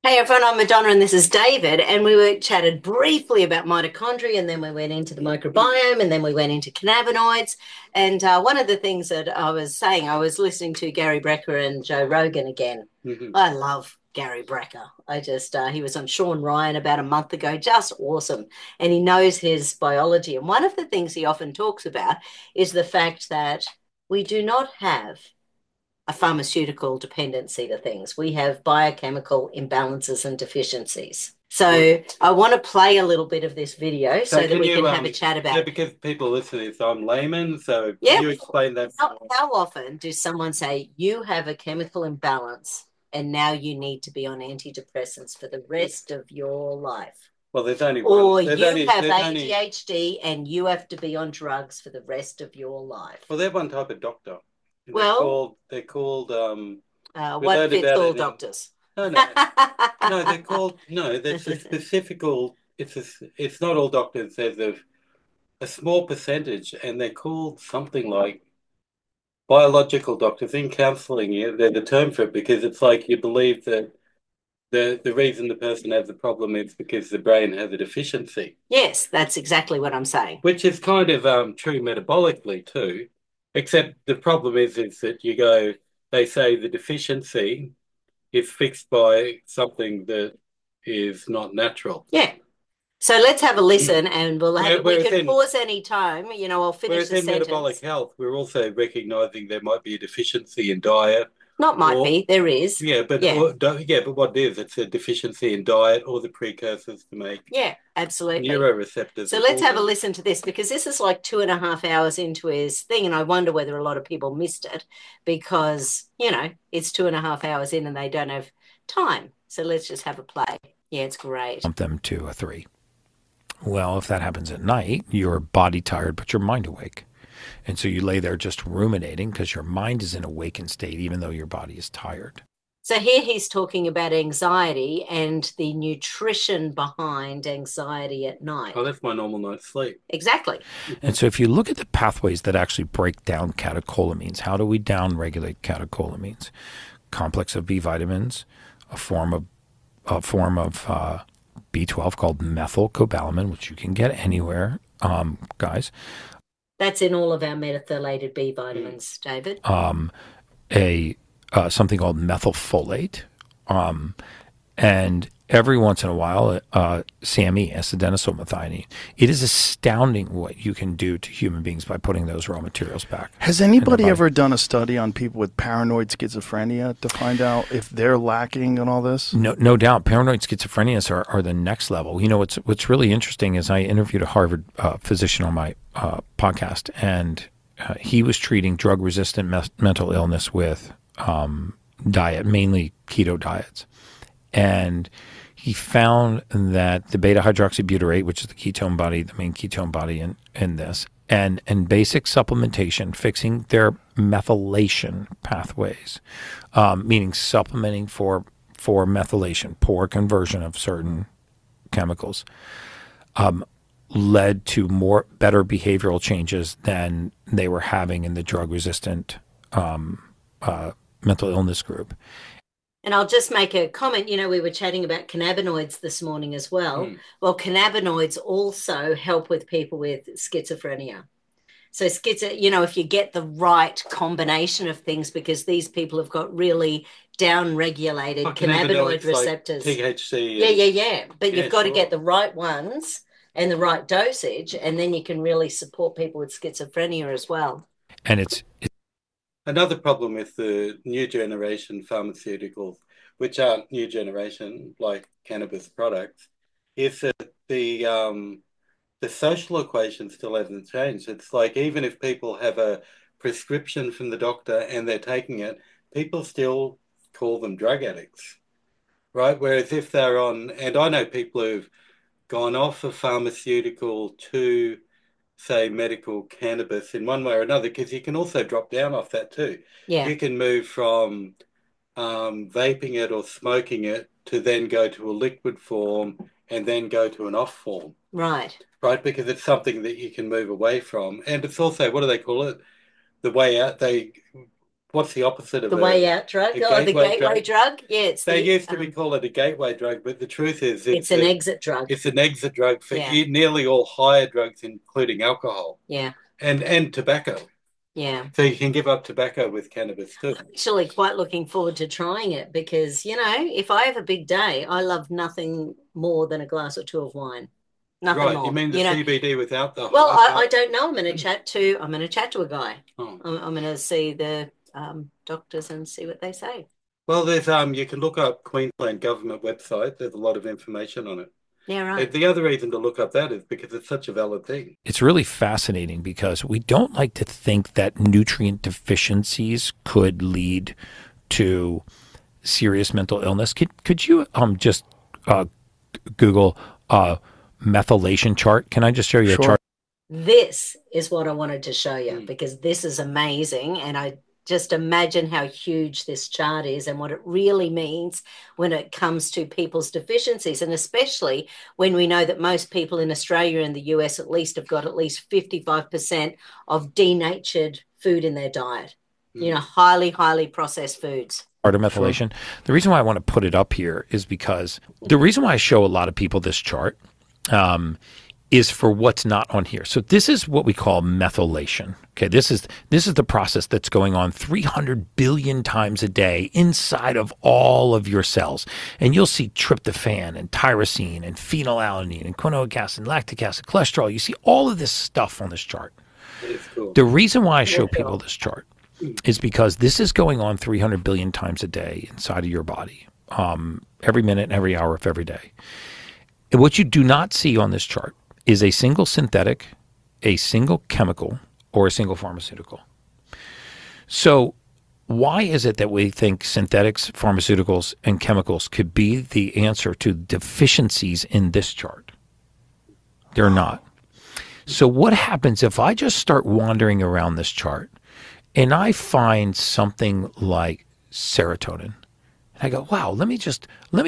Hey everyone, I'm Madonna and this is David. And we were chatted briefly about mitochondria, and then we went into the microbiome, and then we went into cannabinoids. And one of the things that I was saying, I was listening to Gary Brecker and Joe Rogan again. I love Gary Brecker. He was on Sean Ryan about a month ago, just awesome. And he knows his biology. And one of the things he often talks about is the fact that we do not have a pharmaceutical dependency to things. We have biochemical imbalances and deficiencies. So I want to play a little bit of this video so that we can have a chat about. Yeah, because people listen to this, I'm layman, so Yeah. can you explain that? How often does someone say you have a chemical imbalance and now you need to be on antidepressants for the rest of your life? Well, there's only one. Or There's you only have there's only ADHD and you have to be on drugs for the rest of your life. well, they're one type of doctor. And Well, they're called what without a fits doubt all any. doctors? No, no, no. They're called no. That's a specific. It's not all doctors. There's a small percentage, and they're called something like biological doctors in counselling. Yeah, they're the term for it because it's like you believe that the reason the person has the problem is because the brain has a deficiency, Yes, that's exactly what I'm saying. which is kind of true metabolically too. Except the problem is that they say the deficiency is fixed by something that is not natural. Yeah. So let's have a listen and we Whereas can in pause any time. I'll finish whereas the in metabolic sentence. health, we're also recognizing there might be a deficiency in diet. Not might Or be, there is. yeah, but Yeah. but what it is, it's a deficiency in diet or the precursors to make Yeah, absolutely. neuroreceptors So are let's called. have a listen to this because this is like 2.5 hours into his thing. And I wonder whether a lot of people missed it because, it's 2.5 hours in and they don't have time. So let's just have a play. Yeah, it's great. Bump them to a 3. Well, if that happens at night, your body tired, but your mind awake. And so you lay there just ruminating because your mind is in a awakened state, even though your body is tired. So here he's talking about anxiety and the nutrition behind anxiety at night. Oh, that's my normal night's sleep. Exactly. And so if you look at the pathways that actually break down catecholamines, how do we downregulate catecholamines? Complex of B vitamins, a form of B12 called methylcobalamin, which you can get anywhere, guys. That's in all of our methylated B vitamins, David. A something called methylfolate, and every once in a while, SAMe, acetylmethionine. It is astounding what you can do to human beings by putting those raw materials back. Has anybody ever done a study on people with paranoid schizophrenia to find out if they're lacking in all this? No doubt. Paranoid schizophrenias are the next level. What's really interesting is I interviewed a Harvard physician on my podcast, and he was treating drug-resistant mental illness with diet, mainly keto diets. And he found that the beta hydroxybutyrate, which is the ketone body, the main ketone body in this, and basic supplementation, fixing their methylation pathways, meaning supplementing for methylation, poor conversion of certain chemicals, led to better behavioral changes than they were having in the drug-resistant mental illness group. And I'll just make a comment. We were chatting about cannabinoids this morning as well. Well, cannabinoids also help with people with schizophrenia. So if you get the right combination of things, because these people have got really down-regulated cannabinoid receptors. Like THC. Yeah. But you've got to get the right ones and the right dosage, and then you can really support people with schizophrenia as well. And it's another problem with the new generation pharmaceuticals, which aren't new generation like cannabis products, is that the social equation still hasn't changed. It's like even if people have a prescription from the doctor and they're taking it, people still call them drug addicts, right? Whereas if they're on, and I know people who've gone off of pharmaceutical to say medical cannabis in one way or another, because you can also drop down off that too. Yeah. You can move from vaping it or smoking it to then go to a liquid form and then go to an off form. Right. Right, because it's something that you can move away from. And it's also, what do they call it? The way out, what's the opposite of The way out drug, a or the gateway gateway drug? Yeah, They used to be called it a gateway drug, but the truth is it's an exit drug. It's an exit drug for Yeah. nearly all higher drugs, including alcohol Yeah. and tobacco. Yeah. So you can give up tobacco with cannabis too. I'm actually quite looking forward to trying it because, you know, if I have a big day, I love nothing more than a glass or two of wine. Nothing Right, more. you mean the CBD without the... Well, I don't know. I'm going to chat to a guy. Oh. I'm going to see the doctors and see what they say. Well, there's you can look up Queensland government website. There's a lot of information on it. Yeah, right. The other reason to look up that is because it's such a valid thing. It's really fascinating because we don't like to think that nutrient deficiencies could lead to serious mental illness. Could you just Google methylation chart? Can I just show you a chart? This is what I wanted to show you because this is amazing, and I just imagine how huge this chart is and what it really means when it comes to people's deficiencies, and especially when we know that most people in Australia and the US at least have got at least 55% of denatured food in their diet. You know, highly, highly processed foods. Part of methylation. The reason why I want to put it up here is because the reason why I show a lot of people this chart is for what's not on here. So this is what we call methylation. Okay, this is the process that's going on 300 billion times a day inside of all of your cells. And you'll see tryptophan and tyrosine and phenylalanine and quinoic acid and lactic acid, cholesterol. You see all of this stuff on this chart. Cool. The reason why I show people this chart is because this is going on 300 billion times a day inside of your body, every minute and every hour of every day. And what you do not see on this chart is a single synthetic, a single chemical, or a single pharmaceutical. So why is it that we think synthetics, pharmaceuticals, and chemicals could be the answer to deficiencies in this chart? They're not. So what happens if I just start wandering around this chart and I find something like serotonin? And I go, wow, let me just,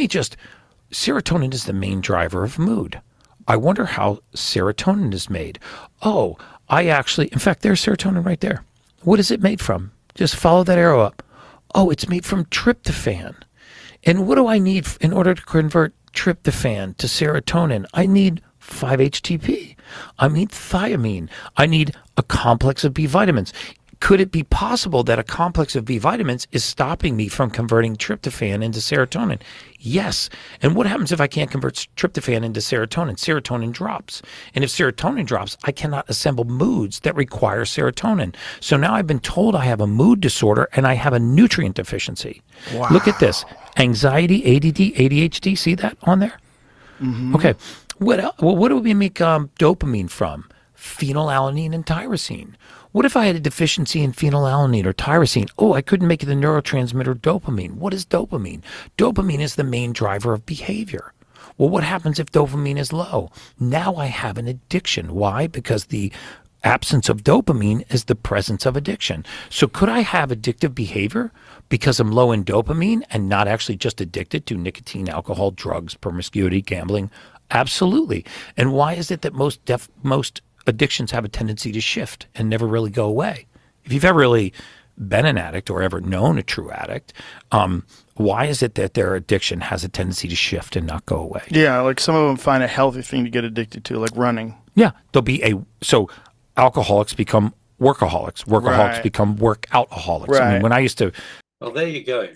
serotonin is the main driver of mood. I wonder how serotonin is made. Oh, in fact, there's serotonin right there. What is it made from? Just follow that arrow up. Oh, it's made from tryptophan. And what do I need in order to convert tryptophan to serotonin? I need 5-HTP. I need thiamine. I need a complex of B vitamins. Could it be possible that a complex of B vitamins is stopping me from converting tryptophan into serotonin? Yes. And what happens if I can't convert tryptophan into serotonin? Serotonin drops. And if serotonin drops, I cannot assemble moods that require serotonin. So now I've been told I have a mood disorder and I have a nutrient deficiency. Wow. Look at this. Anxiety, ADD, ADHD. See that on there? Mm-hmm. Okay. What do we make dopamine from? Phenylalanine and tyrosine. What if I had a deficiency in phenylalanine or tyrosine? Oh, I couldn't make the neurotransmitter dopamine. What is dopamine? Dopamine is the main driver of behavior. Well, what happens if dopamine is low? Now I have an addiction. Why? Because the absence of dopamine is the presence of addiction. So could I have addictive behavior because I'm low in dopamine and not actually just addicted to nicotine, alcohol, drugs, promiscuity, gambling? Absolutely. And why is it that most addictions have a tendency to shift and never really go away? If you've ever really been an addict or ever known a true addict, why is it that their addiction has a tendency to shift and not go away? Yeah, like some of them find a healthy thing to get addicted to, like running. Yeah, so alcoholics become workaholics. Workaholics become workoutaholics. Right. I mean, when I used to... Well, there you go.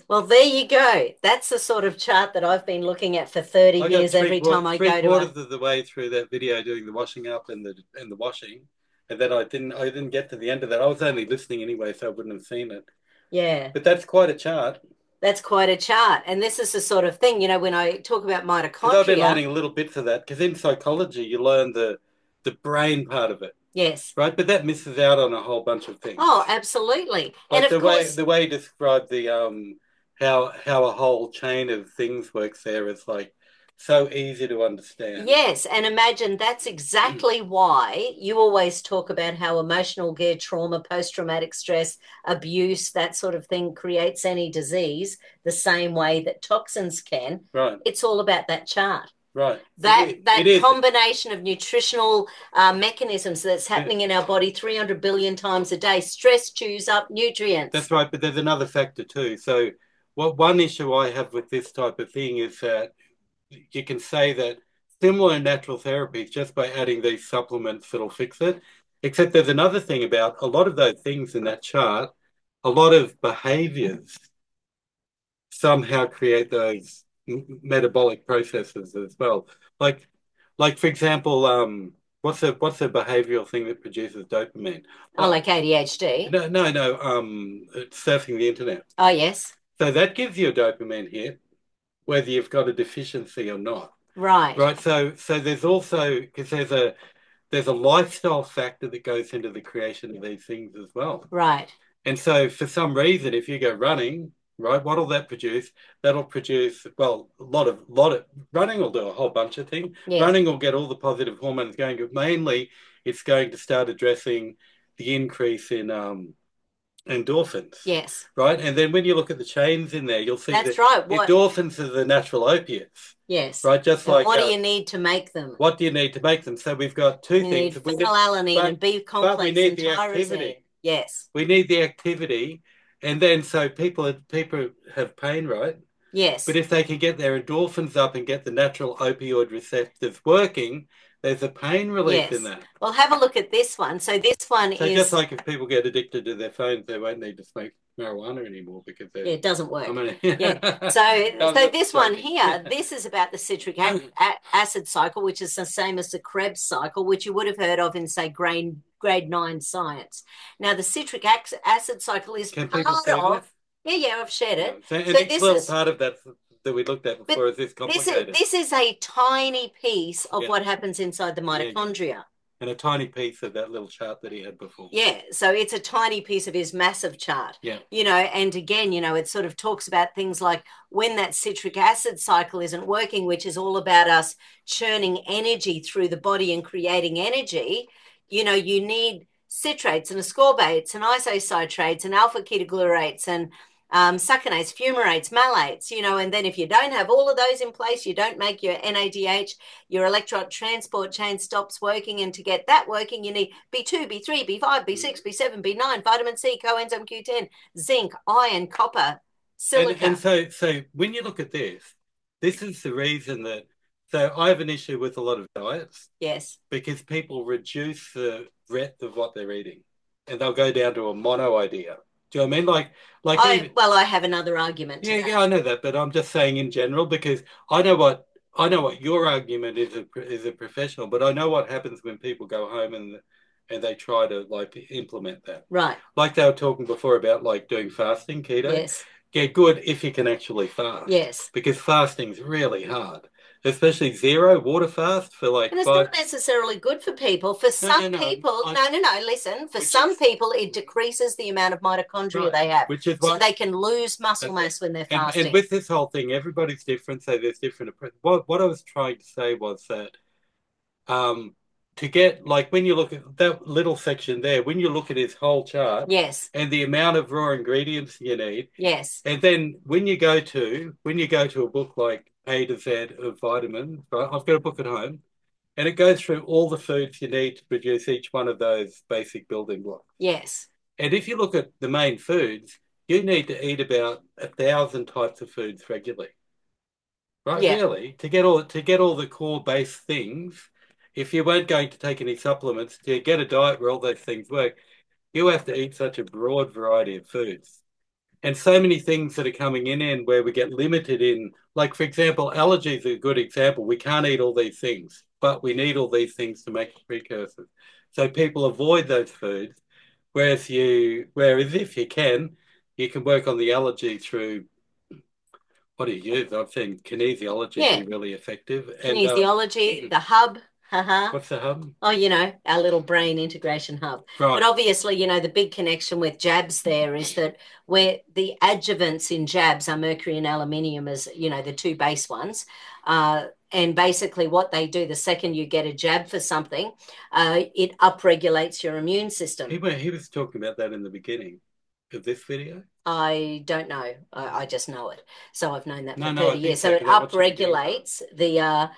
That's the sort of chart that I've been looking at for 30 years every time I go to... 3/4 of the way through that video doing the washing up and the washing, and then I didn't get to the end of that. I was only listening anyway, so I wouldn't have seen it. Yeah. But that's quite a chart. That's quite a chart. And this is the sort of thing, you know, when I talk about mitochondria... I've been learning a little bit of that, because in psychology, you learn the brain part of it. Yes. Right, but that misses out on a whole bunch of things. Oh, absolutely. Like and the way you describe the how a whole chain of things works there is like so easy to understand. Yes, and imagine that's exactly why you always talk about how emotional gear trauma, post-traumatic stress, abuse, that sort of thing creates any disease the same way that toxins can. Right. It's all about that chart. Right. That It is. combination of nutritional mechanisms that's happening in our body 300 billion times a day. Stress chews up nutrients. That's right, but there's another factor too. So one issue I have with this type of thing is that you can say that similar natural therapies, just by adding these supplements, that'll fix it. Except there's another thing about a lot of those things in that chart, a lot of behaviors somehow create those metabolic processes as well. Like, for example, what's a behavioral thing that produces dopamine? Oh, like ADHD. No, no, no. Surfing the internet. Oh, yes. So that gives you a dopamine hit, whether you've got a deficiency or not. Right. Right. So there's also, because there's a lifestyle factor that goes into the creation of these things as well. Right. And so for some reason, if you go running, right, what'll that produce? That'll produce, well, a lot of running will do a whole bunch of things. Yes. Running will get all the positive hormones going, but mainly it's going to start addressing the increase in endorphins. Yes. Right. And then when you look at the chains in there, you'll see That's that right. endorphins are the natural opiates. Yes. Right. Just and like what do you need to make them? What do you need to make them? So we've got two things. Need phenylalanine and B complex. But we need the activity. Yes. We need the activity. And then so people have pain, right? Yes. But if they can get their endorphins up and get the natural opioid receptors working, there's a pain relief in that. Well, have a look at this one. So this one is just like if people get addicted to their phones, they won't need to smoke marijuana anymore because it doesn't work. Yeah. So this one here, this is about the citric acid cycle, which is the same as the Krebs cycle, which you would have heard of in, say, grade 9 science. Now, the citric acid cycle is part of. Yeah, I've shared it. So each little part of that we looked at before is this complicated. This is a tiny piece of what happens inside the mitochondria. And a tiny piece of that little chart that he had before. Yeah, so it's a tiny piece of his massive chart. Yeah. And again, it sort of talks about things like when that citric acid cycle isn't working, which is all about us churning energy through the body and creating energy, you need citrates and ascorbates and isocitrates and alpha ketoglucarates and succinates, fumarates, malates, and then if you don't have all of those in place, you don't make your NADH, your electron transport chain stops working. And to get that working, you need B2, B3, B5, B6, B7, B9, vitamin C, coenzyme Q10, zinc, iron, copper, silica. And so when you look at this is the reason that, so I have an issue with a lot of diets. Yes. Because people reduce the breadth of what they're eating and they'll go down to a mono idea. Do you know what I mean? I have another argument. Yeah, I know that, but I'm just saying in general because I know what your argument is as a professional, but I know what happens when people go home and they try to implement that. Right. Like they were talking before about doing fasting, keto. Yes. Yeah, good if you can actually fast. Yes. Because fasting's really hard. Especially zero water fast for and it's not necessarily good for people. For some people, listen. For some people, it decreases the amount of mitochondria they have, which is so they can lose muscle mass when they're fasting. And with this whole thing, everybody's different, so there's different. What I was trying to say was that, to get when you look at that little section there, when you look at his whole chart, yes, and the amount of raw ingredients you need, yes, and then when you go to a book like A to Z of vitamins, right? I've got a book at home, and it goes through all the foods you need to produce each one of those basic building blocks. Yes. And if you look at the main foods, you need to eat about 1,000 types of foods regularly, right? Yeah. Really, to get all the core base things. If you weren't going to take any supplements to get a diet where all those things work, you have to eat such a broad variety of foods. And so many things that are coming in where we get limited in, for example, allergies are a good example. We can't eat all these things, but we need all these things to make the precursors. So people avoid those foods, whereas if you can work on the allergy through, what do you use? I've seen kinesiology be really effective. Kinesiology, the hub. What's the hub? Oh, our little brain integration hub. Right. But obviously, the big connection with jabs there is that where the adjuvants in jabs are mercury and aluminium as, the two base ones. And basically what they do the second you get a jab for something, it upregulates your immune system. He was talking about that in the beginning of this video. I don't know. I just know it. So I've known that for 30 years. So it upregulates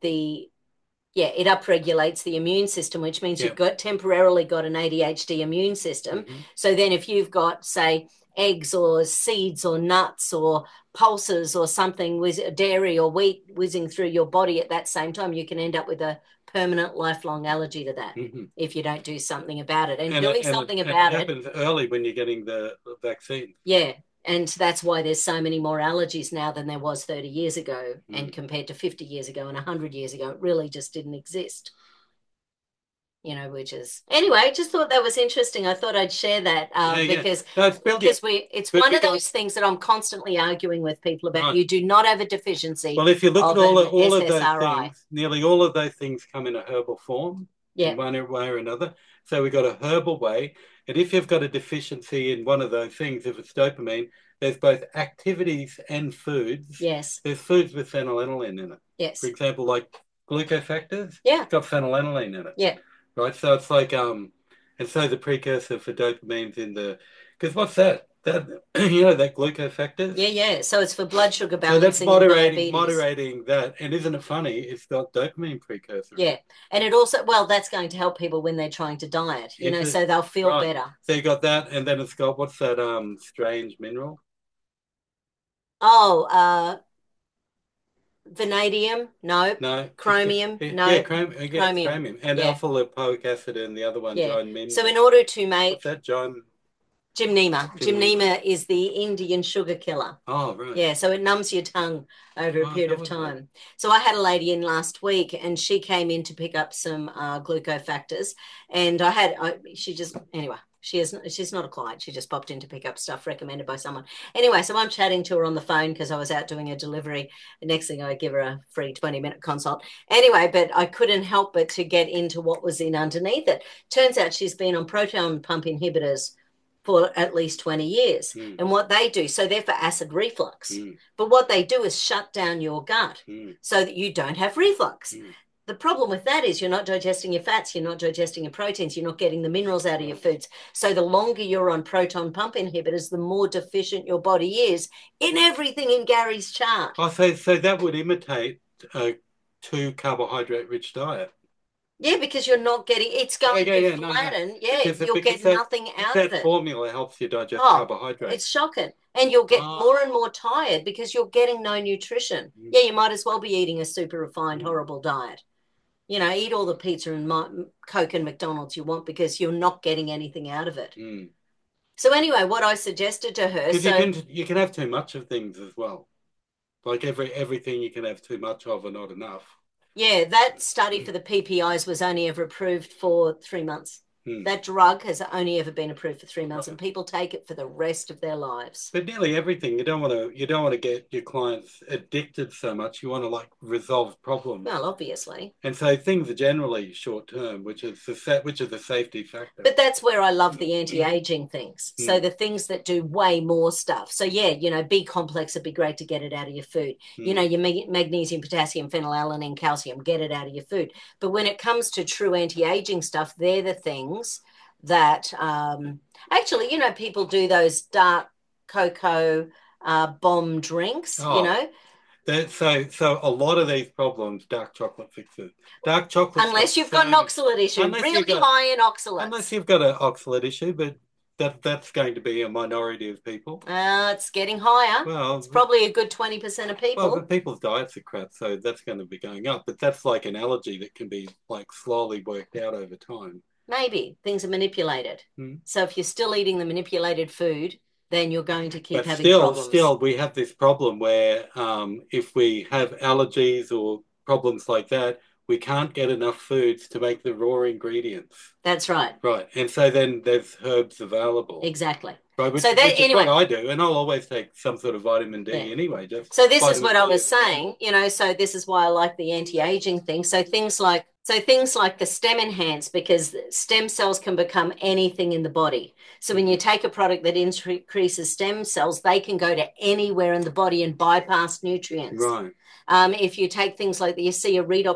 it upregulates the immune system, which means you've temporarily got an ADHD immune system. So then if you've got, say, eggs or seeds or nuts or pulses or something, dairy or wheat whizzing through your body at that same time, you can end up with a permanent lifelong allergy to that if you don't do something about it. And doing something about it happens early when you're getting the vaccine. Yeah. And that's why there's so many more allergies now than there was 30 years ago. And compared to 50 years ago and 100 years ago, it really just didn't exist. Which is... Anyway, just thought that was interesting. I thought I'd share that because it's one of those things that I'm constantly arguing with people about. Right. You do not have a deficiency. Well, if you look at all of those things, nearly all of those things come in a herbal form in one way or another. So we've got a herbal way. And if you've got a deficiency in one of those things, if it's dopamine, there's both activities and foods. Yes. There's foods with phenylalanine in it. Yes. For example, like glucofactors. Yeah. It's got phenylalanine in it. Yeah. Right. So it's like, and so the precursor for dopamine's in because what's that? That glucofactors. Yeah. So it's for blood sugar balancing. So that's moderating that. And isn't it funny? It's got dopamine precursor. Yeah. And it also, that's going to help people when they're trying to diet, so they'll feel better. So you got that, and then it's got, what's that strange mineral? Oh, vanadium? No. Chromium? No. Yeah, chromium. And alpha lipoic acid, and the other one, gymnema. So in order to make... What's that, Gymnema. Gymnema is the Indian sugar killer. Oh, right. Yeah, so it numbs your tongue over a period of time. So I had a lady in last week, and she came in to pick up some glucofactors, and she's not a client. She just popped in to pick up stuff recommended by someone. Anyway, so I'm chatting to her on the phone because I was out doing a delivery. The next thing I give her a free 20-minute consult. Anyway, but I couldn't help but to get into what was in underneath it. Turns out she's been on proton pump inhibitors for at least 20 years. And what they do, so they're for acid reflux, but what they do is shut down your gut so that you don't have reflux. The problem with that is you're not digesting your fats, you're not digesting your proteins, you're not getting the minerals out of your foods. So the longer you're on proton pump inhibitors, the more deficient your body is in everything in Gary's chart. Oh, so that would imitate a 2 carbohydrate-rich diet. Yeah, because you're not getting... It's going to flatten. You'll get nothing out of it. That formula helps you digest carbohydrates. It's shocking. And you'll get more and more tired because you're getting no nutrition. Yeah, you might as well be eating a super refined, horrible diet. Eat all the pizza and Coke and McDonald's you want because you're not getting anything out of it. So anyway, what I suggested to her... You can have too much of things as well. Like everything you can have too much of or not enough. Yeah, that study for the PPIs was only ever approved for 3 months. That drug has only ever been approved for 3 months, and people take it for the rest of their lives. But nearly everything, you don't want to get your clients addicted so much. You want to resolve problems. Well, obviously. And so things are generally short term, which is the safety factor. But that's where I love the anti-aging things. So the things that do way more stuff. So B complex would be great to get it out of your food. Your magnesium, potassium, phenylalanine, calcium, get it out of your food. But when it comes to true anti-aging stuff, they're the things that actually, people do those dark cocoa bomb drinks, So a lot of these problems, dark chocolate fixes. Dark chocolate, unless you've got an oxalate issue, really high in oxalates. Unless you've got an oxalate issue, but that's going to be a minority of people. It's getting higher. Well, it's probably a good 20% of people. Well, but people's diets are crap, so that's going to be going up. But that's like an allergy that can be slowly worked out over time. Maybe things are manipulated. So if you're still eating the manipulated food, then you're going to keep having problems. Still, we have this problem where if we have allergies or problems like that, we can't get enough foods to make the raw ingredients. That's right. Right. And so then there's herbs available. Exactly. Right, which is what I do. And I'll always take some sort of vitamin D anyway. So this is what I was saying, so this is why I like the anti-aging thing. So things like the stem enhance, because stem cells can become anything in the body. So when you take a product that increases stem cells, they can go to anywhere in the body and bypass nutrients. Right. If you take things like the Acea redox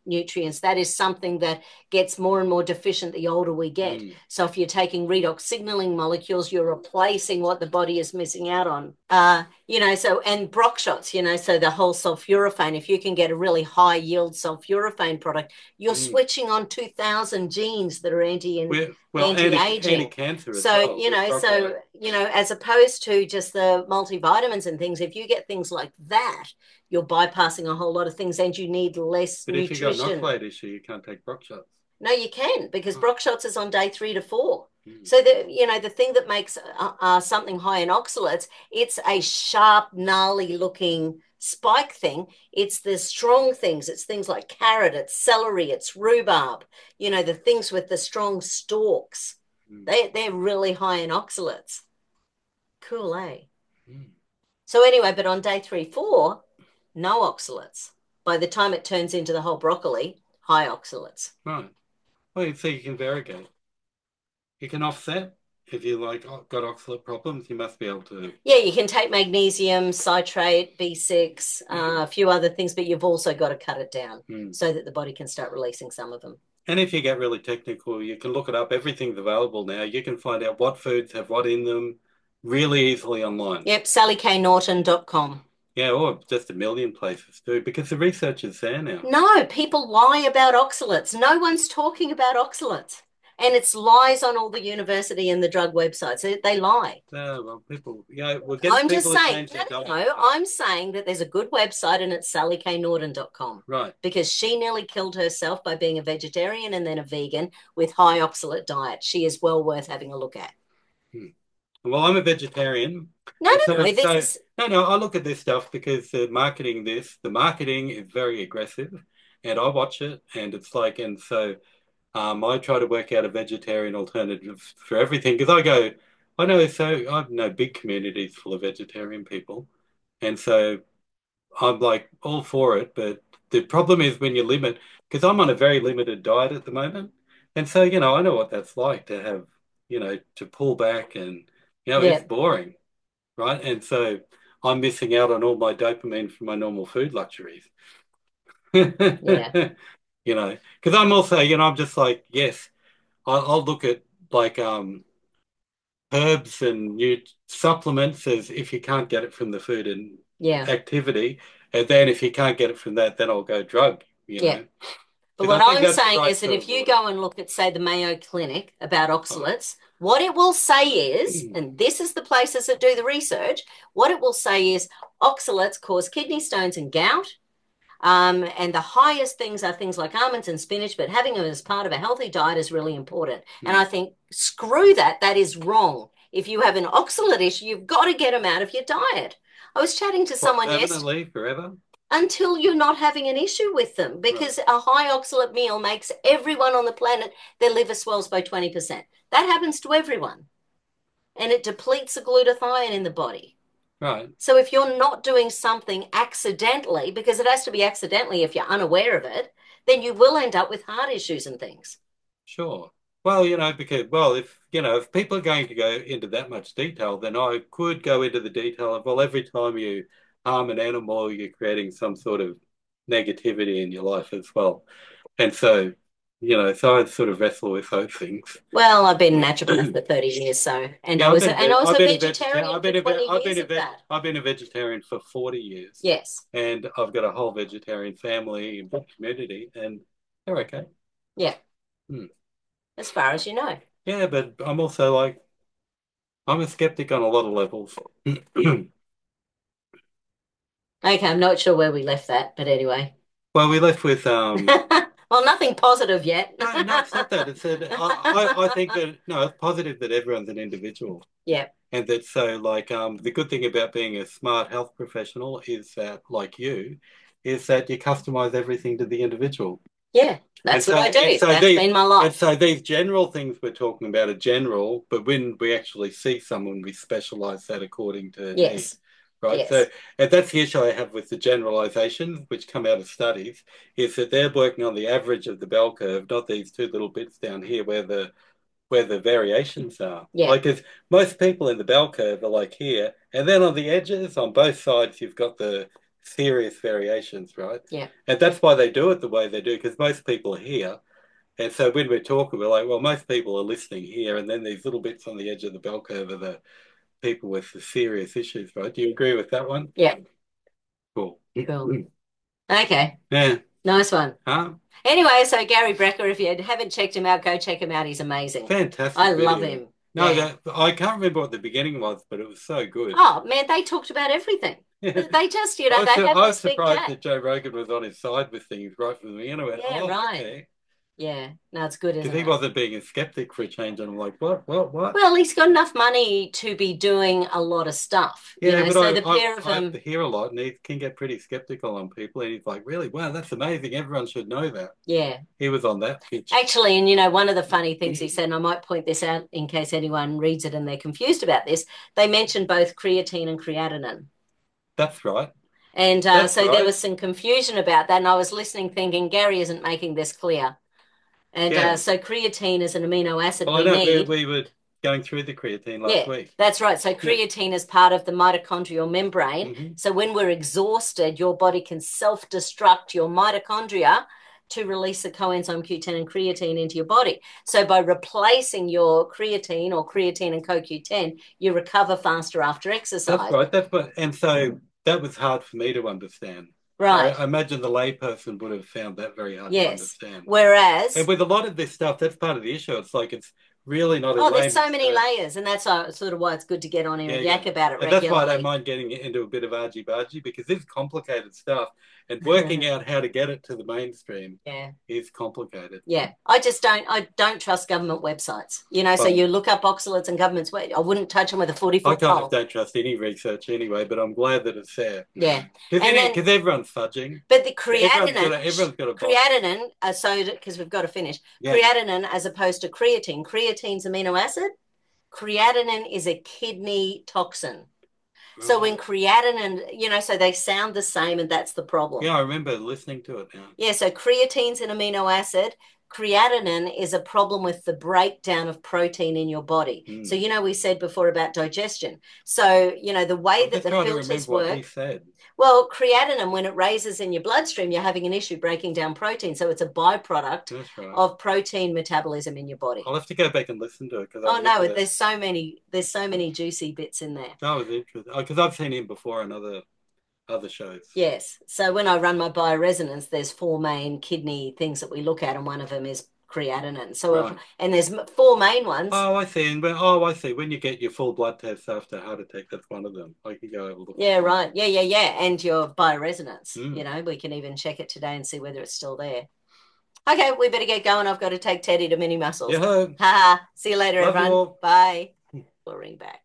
nutrients. That is something that gets more and more deficient the older we get. So if you're taking redox signaling molecules, you're replacing what the body is missing out on. So, and Brock shots, so the whole sulforaphane, if you can get a really high yield sulforaphane product, you're switching on 2,000 genes that are anti-aging. Anti-cancer as well. As opposed to just the multivitamins and things, if you get things like that, you're bypassing a whole lot of things and you need less nutrition. If you've got an oxalate issue, you can't take Brock shots. No, you can, because Brock shots is on day 3 to 4. So the thing that makes something high in oxalates, it's a sharp, gnarly looking spike thing. It's the strong things. It's things like carrot, it's celery, it's rhubarb, the things with the strong stalks. They're really high in oxalates. Cool, eh? So anyway, but on day 3, 4, no oxalates. By the time it turns into the whole broccoli, high oxalates. Right. Well, so you can variegate. You can offset. If you got oxalate problems, you must be able to. Yeah, you can take magnesium, citrate, B6, a few other things, but you've also got to cut it down so that the body can start releasing some of them. And if you get really technical, you can look it up. Everything's available now. You can find out what foods have what in them really easily online. Yep, SallyKNorton.com. Yeah, or just a million places too, because the research is there now. No, people lie about oxalates. No one's talking about oxalates. And it's lies on all the university and the drug websites. They lie. Well, people, I'm just saying, I'm saying that there's a good website and it's SallyKNorton.com. Right. Because she nearly killed herself by being a vegetarian and then a vegan with high oxalate diet. She is well worth having a look at. Well, I'm a vegetarian. No. I look at this stuff because the marketing is very aggressive, and I watch it, and it's like, and so I try to work out a vegetarian alternative for everything because I know big communities full of vegetarian people, and so I'm like all for it. But the problem is when you limit, because I'm on a very limited diet at the moment, and so I know what that's like to have, to pull back and. It's boring, right? And so I'm missing out on all my dopamine from my normal food luxuries. Yeah. Because I'm also, I'm just like, yes, I'll look at like herbs and new supplements as if you can't get it from the food and activity. And then if you can't get it from that, then I'll go drug, know. But what I'm saying is that if you go and look at, say, the Mayo Clinic about oxalates, what it will say is, and this is the places that do the research, what it will say is oxalates cause kidney stones and gout. And the highest things are things like almonds and spinach, but having them as part of a healthy diet is really important. And I think, screw that, that is wrong. If you have an oxalate issue, you've got to get them out of your diet. I was chatting to someone yesterday. Forever? Until you're not having an issue with them, because a high oxalate meal makes everyone on the planet, their liver swells by 20%. That happens to everyone. And it depletes the glutathione in the body. Right. So if you're not doing something accidentally, because it has to be accidentally if you're unaware of it, then you will end up with heart issues and things. Sure. Well, if people are going to go into that much detail, then I could go into the detail of, every time you harm an animal, you're creating some sort of negativity in your life as well. And so, so I sort of wrestle with those things. Well, I've been a naturopath for 30 years, and I was a vegetarian for 20 years of that. I've been a vegetarian for 40 years. Yes. And I've got a whole vegetarian family and community, and they're okay. Yeah. As far as you know. Yeah, but I'm also I'm a skeptic on a lot of levels. Okay, I'm not sure where we left that, but anyway. Well, we left with well, nothing positive yet. No, it's not that. It's that I think that it's positive that everyone's an individual. Yeah. And that the good thing about being a smart health professional is that, like you, is that you customize everything to the individual. Yeah, that's what I do. That's been my life. And so these general things we're talking about are general, but when we actually see someone, we specialize that according to needs. Right. Yes. So and that's the issue I have with the generalizations, which come out of studies, is that they're working on the average of the bell curve, not these two little bits down here where the variations are. Yeah. Because most people in the bell curve are like here, and then on the edges, on both sides, you've got the serious variations, right? Yeah. And that's why they do it the way they do, because most people are here. And so when we're talking, we're like, well, most people are listening here, and then these little bits on the edge of the bell curve are the people with the serious issues, right? Do you agree with that one? Yeah. Cool. Cool. Okay. Yeah. Nice one. Huh? Anyway, so Gary Brecker, if you haven't checked him out, go check him out. He's amazing. Fantastic. I love video. him. No, Yeah. I can't remember what the beginning was, but it was so good. Oh, man, they talked about everything. They just, you know, they have I this was big surprised chat. that Joe Rogan was on his side with things right from the beginning. I went, Yeah, oh, right. okay. Yeah. No, it's good, isn't Because he it? wasn't being a skeptic for a change, and I'm like, what? Well, he's got enough money to be doing a lot of stuff. Yeah, You know, but so the pair of I them. hear a lot, and he can get pretty skeptical on people, and he's like, really? Wow, that's amazing. Everyone should know that. Yeah. He was on that pitch. Actually, and you know, one of the funny things he said, and I might point this out in case anyone reads it and they're confused about this, they mentioned both creatine and creatinine. That's right. And That's so there right. was some confusion about that. And I was listening thinking, Gary isn't making this clear. And Yeah. So creatine is an amino acid Well, we I know need. we were going through the creatine last week. That's right. So creatine is part of the mitochondrial membrane. Mm-hmm. So when we're exhausted, your body can self-destruct your mitochondria to release the coenzyme Q10 and creatine into your body. So by replacing your creatine or creatine and CoQ10, you recover faster after exercise. That's right. That's what, and so that was hard for me to understand. Right. I imagine the layperson would have found that very hard to understand. Whereas, and with a lot of this stuff, that's part of the issue. It's like it's really not. There's so many layers, and that's sort of why it's good to get on here and yak about it regularly. That's why I don't mind getting into a bit of argy-bargy, because it's complicated stuff, and working out how to get it to the mainstream is complicated. Yeah, I don't trust government websites. You know, so you look up oxalates and government's way. I wouldn't touch them with a 40-foot pole. I don't trust any research anyway, but I'm glad that it's there. Yeah, because everyone's fudging. But the creatinine, everyone's got a creatinine. Because we've got to finish. Yeah. Creatinine, as opposed to creatine. Creatine's amino acid. Creatinine is a kidney toxin. So when creatinine, you know, so they sound the same, and that's the problem. Yeah, I remember listening to it now. Yeah, so creatine's an amino acid. Creatinine is a problem with the breakdown of protein in your body. So, you know, we said before about digestion. So, you know, the way that the filters work. What he said. Well, creatinine, when it raises in your bloodstream, you're having an issue breaking down protein. So it's a byproduct of protein metabolism in your body. I'll have to go back and listen to it. There's so many juicy bits in there. That was interesting. Because I've seen him before in other shows. Yes. So when I run my bioresonance, there's 4 main kidney things that we look at, and one of them is creatinine. So and there's 4 main ones. Oh, I see. I see. When you get your full blood test after heart attack, that's one of them. I can go have a look. Yeah, right. Yeah. And your bioresonance. You know, we can even check it today and see whether it's still there. Okay, we better get going. I've got to take Teddy to Mini Muscles. Yeah. Ha. See you later, Love everyone. Bye. We'll ring back.